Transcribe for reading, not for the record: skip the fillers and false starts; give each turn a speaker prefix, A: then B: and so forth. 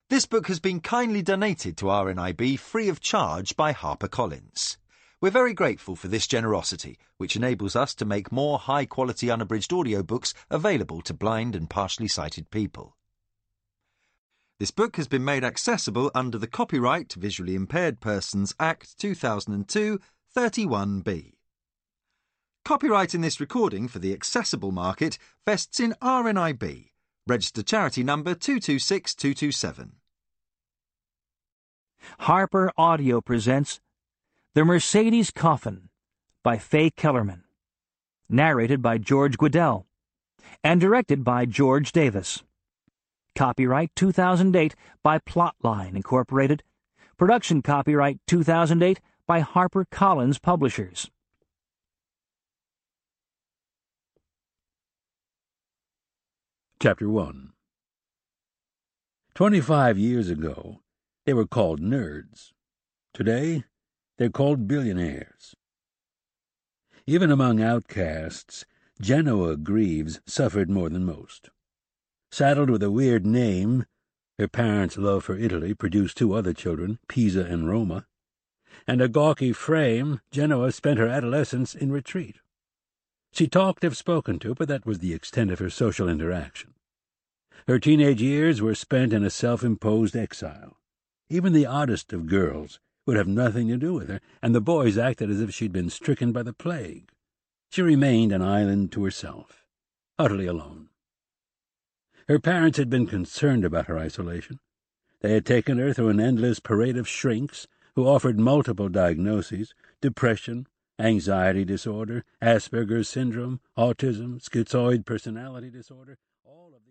A: This book has been kindly donated to RNIB free of charge by HarperCollins. We're very grateful for this generosity, which enables us to make more high-quality unabridged audiobooks available to blind and partially sighted people. This book has been made accessible under the Copyright Visually Impaired Persons Act 2002, 31B. Copyright in this recording for the accessible market vests in RNIB, registered charity number 226227.
B: Harper Audio presents The Mercedes Coffin by Faye Kellerman, narrated by George Guidall, and directed by George Davis. Copyright 2008 by Plotline, Incorporated. Production copyright 2008 by HarperCollins Publishers.
C: Chapter 1. 25 years ago, they were called nerds. Today, they're called billionaires. Even among outcasts, Genoa Greaves suffered more than most. Saddled with a weird name, her parents' love for Italy produced two other children, Pisa and Roma, and a gawky frame, Genoa spent her adolescence in retreat. She talked if spoken to, but that was the extent of her social interaction. Her teenage years were spent in a self-imposed exile. Even the oddest of girls would have nothing to do with her, and the boys acted as if she'd been stricken by the plague. She remained an island to herself, utterly alone. Her parents had been concerned about her isolation. They had taken her through an endless parade of shrinks who offered multiple diagnoses: depression, anxiety disorder, Asperger's syndrome, autism, schizoid personality disorder. All of